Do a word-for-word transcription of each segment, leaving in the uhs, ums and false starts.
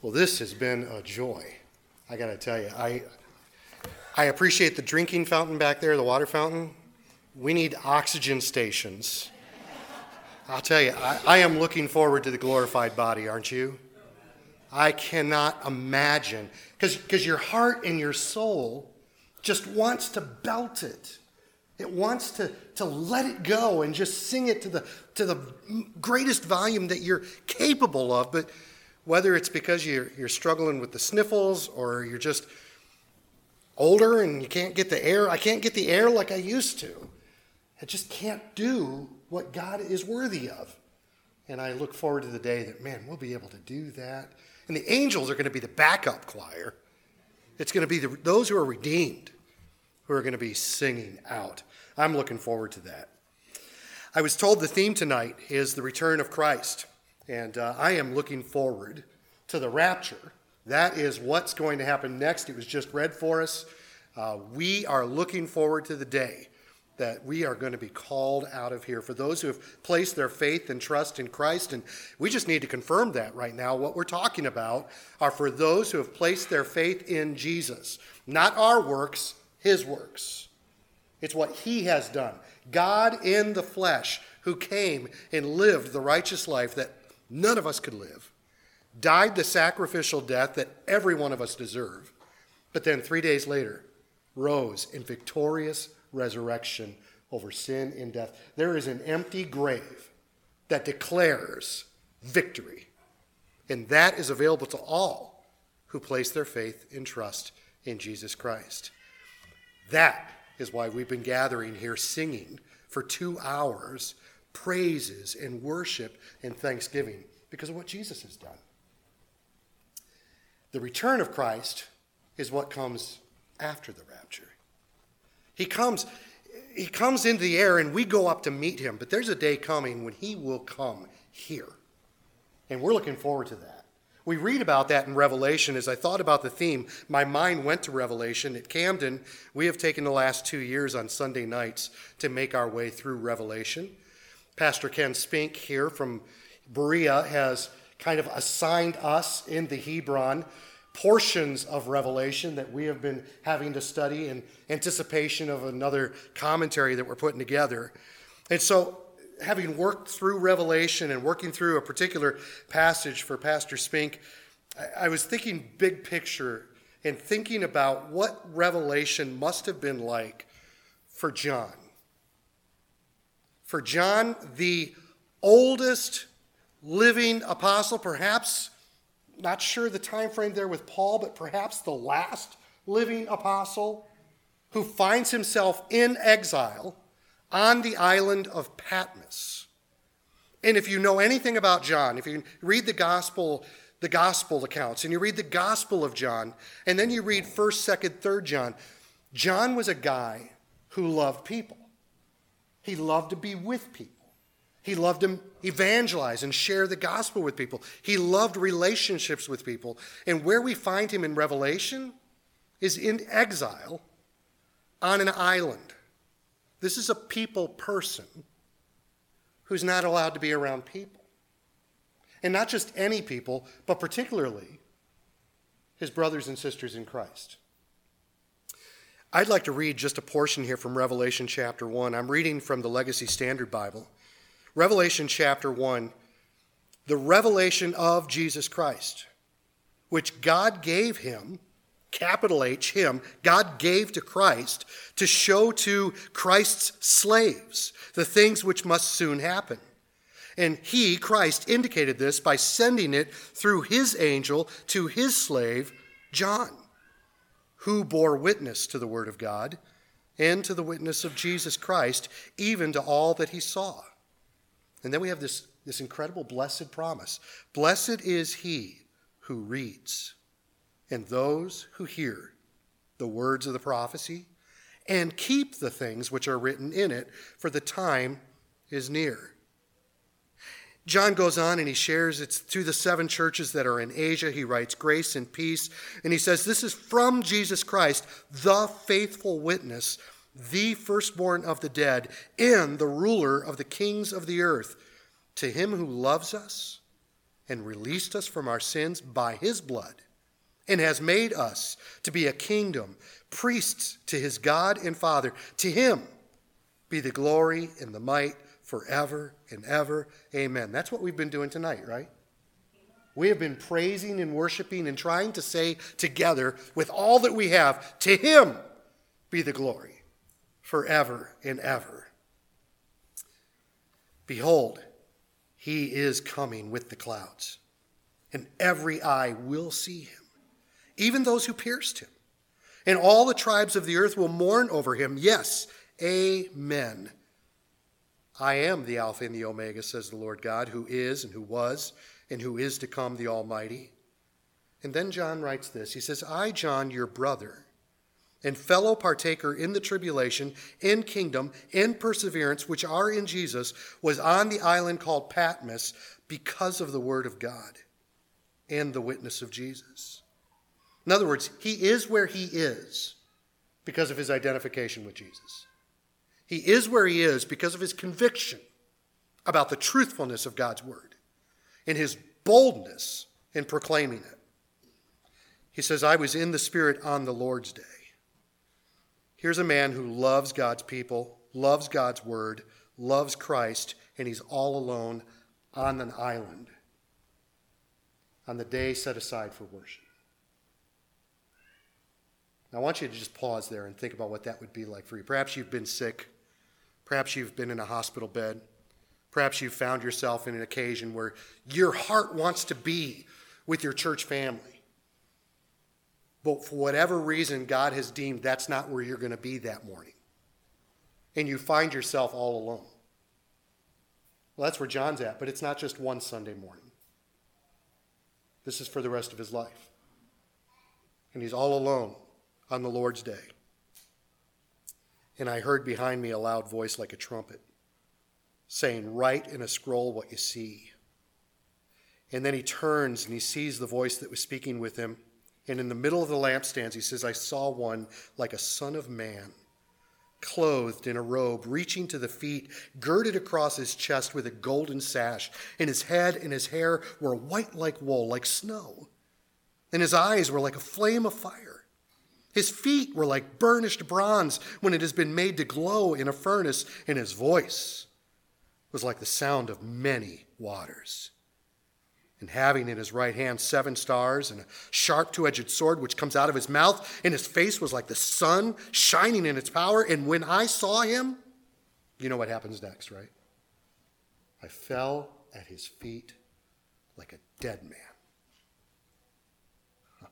Well, this has been a joy. I got to tell you, I I appreciate the drinking fountain back there, the water fountain. We need oxygen stations. I'll tell you, I, I am looking forward to the glorified body, aren't you? I cannot imagine, because because your heart and your soul just wants to belt it. It wants to, to let it go and just sing it to the to the greatest volume that you're capable of. But whether it's because you're, you're struggling with the sniffles or you're just older and you can't get the air. I can't get the air like I used to. I just can't do what God is worthy of. And I look forward to the day that, man, we'll be able to do that. And the angels are going to be the backup choir. It's going to be the, those who are redeemed who are going to be singing out. I'm looking forward to that. I was told the theme tonight is the return of Christ. And uh, I am looking forward to the rapture. That is what's going to happen next. It was just read for us. Uh, we are looking forward to the day that we are going to be called out of here. For those who have placed their faith and trust in Christ, and we just need to confirm that right now. What we're talking about are for those who have placed their faith in Jesus. Not our works, his works. It's what he has done. God in the flesh, who came and lived the righteous life that none of us could live, died the sacrificial death that every one of us deserve, but then three days later rose in victorious resurrection over sin and death. There is an empty grave that declares victory, and that is available to all who place their faith and trust in Jesus Christ. That is why we've been gathering here singing for two hours praises and worship and thanksgiving because of what Jesus has done. The return of Christ is what comes after the rapture. He comes, he comes into the air and we go up to meet him, but there's a day coming when he will come here. And we're looking forward to that. We read about that in Revelation. As I thought about the theme, my mind went to Revelation. At Camden, we have taken the last two years on Sunday nights to make our way through Revelation. Pastor Ken Spink here from Berea has kind of assigned us in the Hebron portions of Revelation that we have been having to study in anticipation of another commentary that we're putting together. And so, having worked through Revelation and working through a particular passage for Pastor Spink, I was thinking big picture and thinking about what Revelation must have been like for John. For John, the oldest living apostle, perhaps, not sure the time frame there with Paul, but perhaps the last living apostle who finds himself in exile on the island of Patmos. And if you know anything about John, if you read the gospel, the gospel accounts, and you read the gospel of John, and then you read first, second, third John, John was a guy who loved people. He loved to be with people. He loved to evangelize and share the gospel with people. He loved relationships with people. And where we find him in Revelation is in exile on an island. This is a people person who's not allowed to be around people. And not just any people, but particularly his brothers and sisters in Christ. I'd like to read just a portion here from Revelation chapter one. I'm reading from the Legacy Standard Bible. Revelation chapter one, the revelation of Jesus Christ, which God gave him, capital H, him, God gave to Christ to show to Christ's slaves the things which must soon happen. And he, Christ, indicated this by sending it through his angel to his slave, John, who bore witness to the word of God and to the witness of Jesus Christ, even to all that he saw. And then we have this, this incredible blessed promise. Blessed is he who reads, and those who hear the words of the prophecy, and keep the things which are written in it, for the time is near. John goes on and he shares it's to the seven churches that are in Asia. He writes grace and peace. And he says, this is from Jesus Christ, the faithful witness, the firstborn of the dead, and the ruler of the kings of the earth. To him who loves us and released us from our sins by his blood, and has made us to be a kingdom, priests to his God and Father. To him be the glory and the might forever and ever. Amen. That's what we've been doing tonight, right? We have been praising and worshiping and trying to say together with all that we have, to him be the glory forever and ever. Behold, he is coming with the clouds, and every eye will see him, even those who pierced him. And all the tribes of the earth will mourn over him. Yes, amen. I am the Alpha and the Omega, says the Lord God, who is and who was and who is to come, the Almighty. And then John writes this. He says, I, John, your brother, and fellow partaker in the tribulation, in kingdom, in perseverance, which are in Jesus, was on the island called Patmos because of the word of God and the witness of Jesus. In other words, he is where he is because of his identification with Jesus. He is where he is because of his conviction about the truthfulness of God's word and his boldness in proclaiming it. He says, I was in the Spirit on the Lord's day. Here's a man who loves God's people, loves God's word, loves Christ, and he's all alone on an island on the day set aside for worship. Now, I want you to just pause there and think about what that would be like for you. Perhaps you've been sick. Perhaps you've been in a hospital bed. Perhaps you've found yourself in an occasion where your heart wants to be with your church family. But for whatever reason, God has deemed that's not where you're going to be that morning. And you find yourself all alone. Well, that's where John's at, but it's not just one Sunday morning. This is for the rest of his life. And he's all alone on the Lord's day. And I heard behind me a loud voice like a trumpet, saying, write in a scroll what you see. And then he turns and he sees the voice that was speaking with him. And in the middle of the lampstands, he says, I saw one like a son of man, clothed in a robe, reaching to the feet, girded across his chest with a golden sash. And his head and his hair were white like wool, like snow. And his eyes were like a flame of fire. His feet were like burnished bronze when it has been made to glow in a furnace. And his voice was like the sound of many waters. And having in his right hand seven stars and a sharp two-edged sword which comes out of his mouth, and his face was like the sun shining in its power. And when I saw him, you know what happens next, right? I fell at his feet like a dead man. Huh.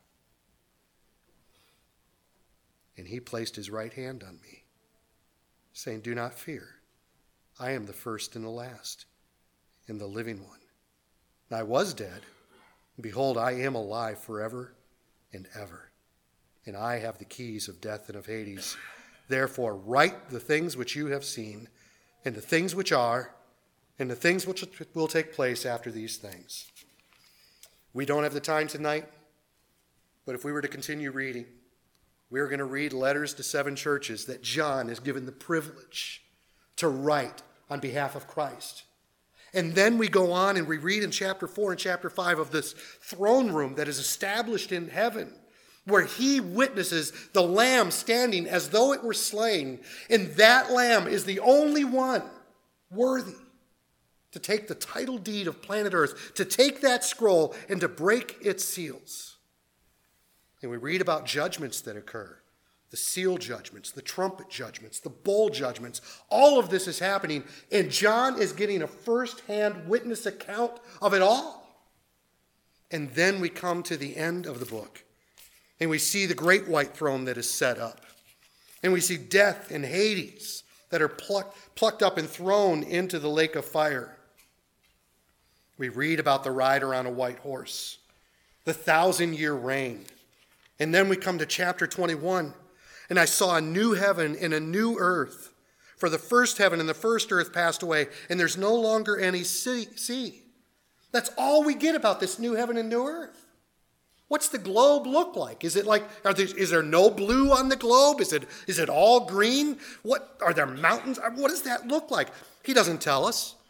And he placed his right hand on me, saying, do not fear. I am the first and the last, and the living one. I was dead, and behold, I am alive forever and ever, and I have the keys of death and of Hades. Therefore, write the things which you have seen, and the things which are, and the things which will take place after these things. We don't have the time tonight, but if we were to continue reading, we are going to read letters to seven churches that John is given the privilege to write on behalf of Christ. And then we go on and we read in chapter four and chapter five of this throne room that is established in heaven, where he witnesses the lamb standing as though it were slain. And that lamb is the only one worthy to take the title deed of planet Earth, to take that scroll and to break its seals. And we read about judgments that occur. The seal judgments, the trumpet judgments, the bowl judgments. All of this is happening, and John is getting a first-hand witness account of it all. And then we come to the end of the book, and we see the great white throne that is set up. And we see death and Hades that are plucked, plucked up and thrown into the lake of fire. We read about the rider on a white horse, the thousand-year reign. And then we come to chapter twenty-one. And I saw a new heaven and a new earth. For the first heaven and the first earth passed away, and there's no longer any sea. That's all we get about this new heaven and new earth. What's the globe look like? Is it like, are there, is there no blue on the globe? Is it, is it all green? What, are there mountains? What does that look like? He doesn't tell us.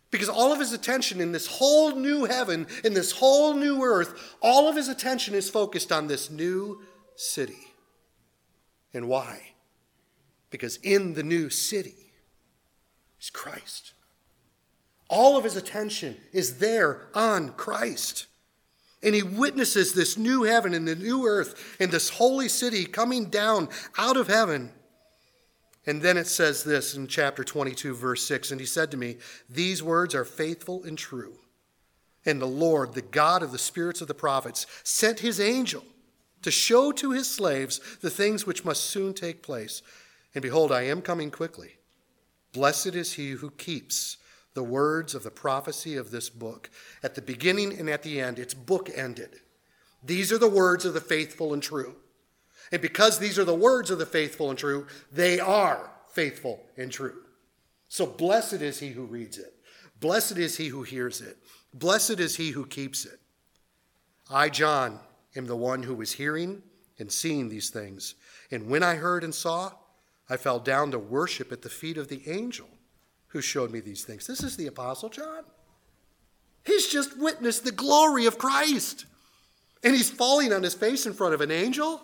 Because all of his attention in this whole new heaven, in this whole new earth, all of his attention is focused on this new city. And why? Because in the new city is Christ. All of his attention is there on Christ. And he witnesses this new heaven and the new earth and this holy city coming down out of heaven. And then it says this in chapter twenty-two, verse six, and he said to me, these words are faithful and true. And the Lord, the God of the spirits of the prophets, sent his angel to show to his slaves the things which must soon take place. And behold, I am coming quickly. Blessed is he who keeps the words of the prophecy of this book. At the beginning and at the end, it's book-ended. These are the words of the faithful and true. And because these are the words of the faithful and true, they are faithful and true. So blessed is he who reads it. Blessed is he who hears it. Blessed is he who keeps it. I, John, am the one who was hearing and seeing these things. And when I heard and saw, I fell down to worship at the feet of the angel who showed me these things. This is the Apostle John. He's just witnessed the glory of Christ. And he's falling on his face in front of an angel.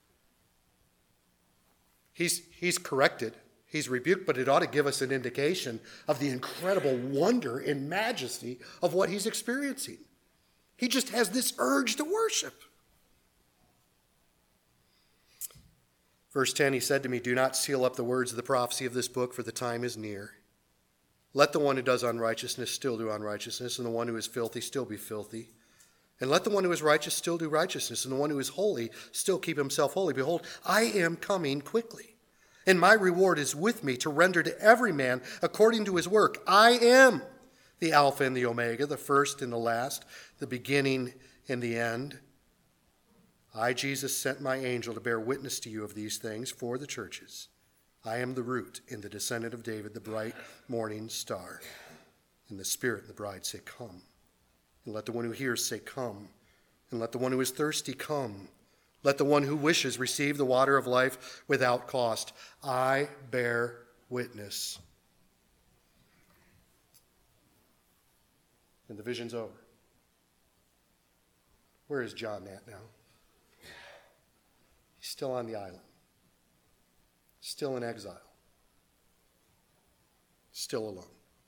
He's, he's corrected. He's rebuked, but it ought to give us an indication of the incredible wonder and majesty of what he's experiencing. He just has this urge to worship. Verse ten, he said to me, do not seal up the words of the prophecy of this book, for the time is near. Let the one who does unrighteousness still do unrighteousness, and the one who is filthy still be filthy. And let the one who is righteous still do righteousness, and the one who is holy still keep himself holy. Behold, I am coming quickly, and my reward is with me to render to every man according to his work. I am the Alpha and the Omega, the first and the last, the beginning and the end. I, Jesus, sent my angel to bear witness to you of these things for the churches. I am the root and the descendant of David, the bright morning star. And the Spirit and the bride say, come. And let the one who hears say, come. And let the one who is thirsty come. Let the one who wishes receive the water of life without cost. I bear witness. And the vision's over. Where is John at now? He's still on the island. Still in exile. Still alone.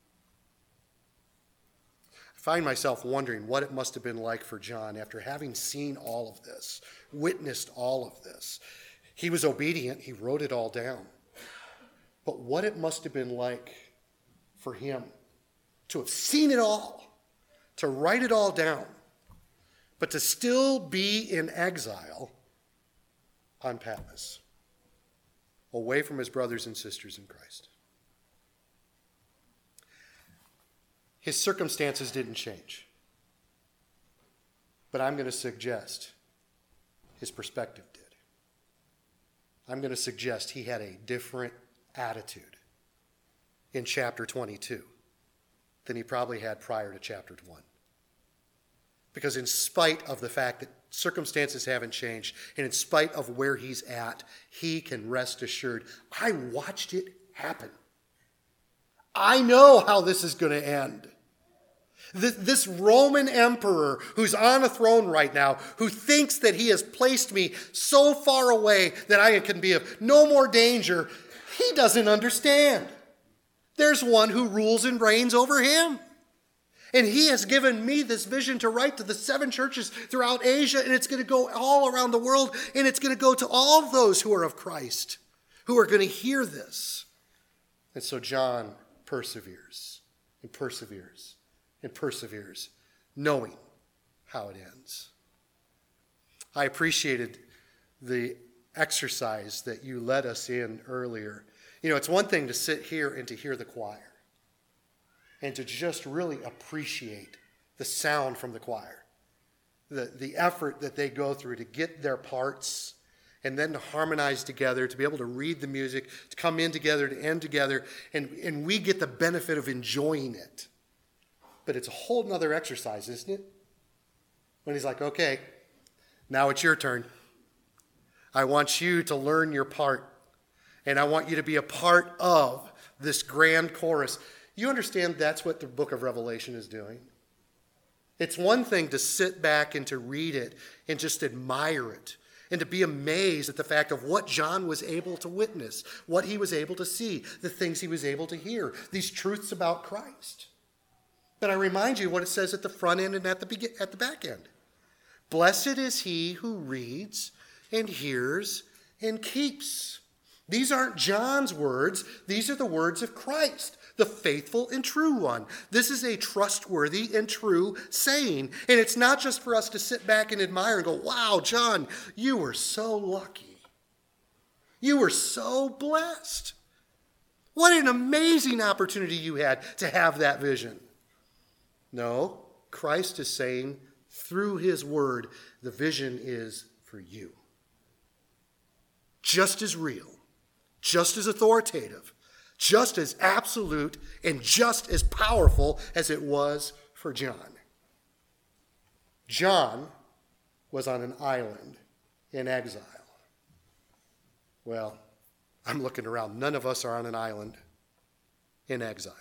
I find myself wondering what it must have been like for John after having seen all of this, witnessed all of this. He was obedient. He wrote it all down. But what it must have been like for him to have seen it all, to write it all down, but to still be in exile on Patmos, away from his brothers and sisters in Christ. His circumstances didn't change. But I'm going to suggest his perspective did. I'm going to suggest he had a different attitude in chapter twenty-two than he probably had prior to chapter one. Because in spite of the fact that circumstances haven't changed, and in spite of where he's at, he can rest assured, I watched it happen. I know how this is going to end. This, this Roman emperor who's on a throne right now, who thinks that he has placed me so far away that I can be of no more danger, he doesn't understand. There's one who rules and reigns over him. And he has given me this vision to write to the seven churches throughout Asia, and it's going to go all around the world, and it's going to go to all those who are of Christ, who are going to hear this. And so John perseveres and perseveres and perseveres, knowing how it ends. I appreciated the exercise that you led us in earlier. You know, it's one thing to sit here and to hear the choir, and to just really appreciate the sound from the choir, the, the effort that they go through to get their parts and then to harmonize together, to be able to read the music, to come in together, to end together, and, and we get the benefit of enjoying it. But it's a whole nother exercise, isn't it? When he's like, okay, now it's your turn. I want you to learn your part, and I want you to be a part of this grand chorus. You understand that's what the book of Revelation is doing? It's one thing to sit back and to read it and just admire it and to be amazed at the fact of what John was able to witness, what he was able to see, the things he was able to hear, these truths about Christ. But I remind you what it says at the front end and at the begin- at the back end. Blessed is he who reads and hears and keeps. These aren't John's words. These are the words of Christ, the faithful and true one. This is a trustworthy and true saying. And it's not just for us to sit back and admire and go, wow, John, you were so lucky. You were so blessed. What an amazing opportunity you had to have that vision. No, Christ is saying through his word, the vision is for you. Just as real, just as authoritative, just as absolute, and just as powerful as it was for John. John was on an island in exile. Well, I'm looking around. None of us are on an island in exile.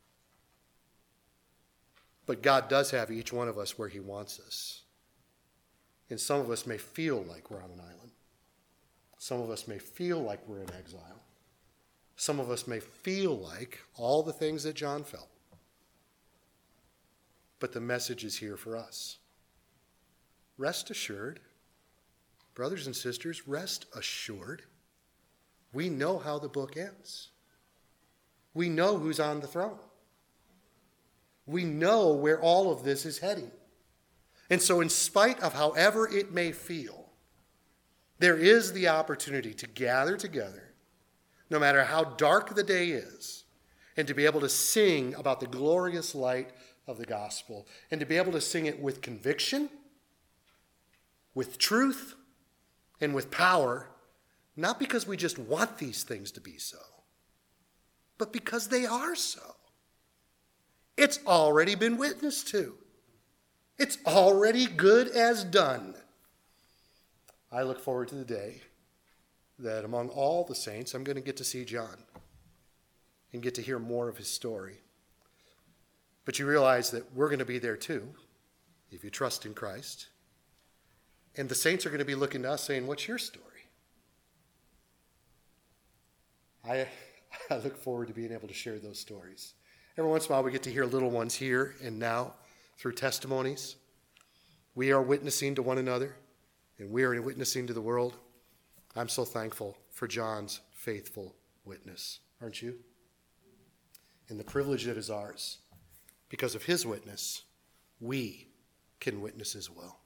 But God does have each one of us where he wants us. And some of us may feel like we're on an island. Some of us may feel like we're in exile. Some of us may feel like all the things that John felt. But the message is here for us. Rest assured, brothers and sisters, rest assured. We know how the book ends. We know who's on the throne. We know where all of this is heading. And so in spite of however it may feel, there is the opportunity to gather together, no matter how dark the day is, and to be able to sing about the glorious light of the gospel, and to be able to sing it with conviction, with truth, and with power, not because we just want these things to be so, but because they are so. It's already been witnessed to. It's already good as done. I look forward to the day that among all the saints, I'm going to get to see John and get to hear more of his story. But you realize that we're going to be there too, if you trust in Christ. And the saints are going to be looking to us saying, what's your story? I, I look forward to being able to share those stories. Every once in a while we get to hear little ones here and now through testimonies. We are witnessing to one another, and we are witnessing to the world. I'm so thankful for John's faithful witness, aren't you? And the privilege that is ours. Because of his witness, we can witness as well.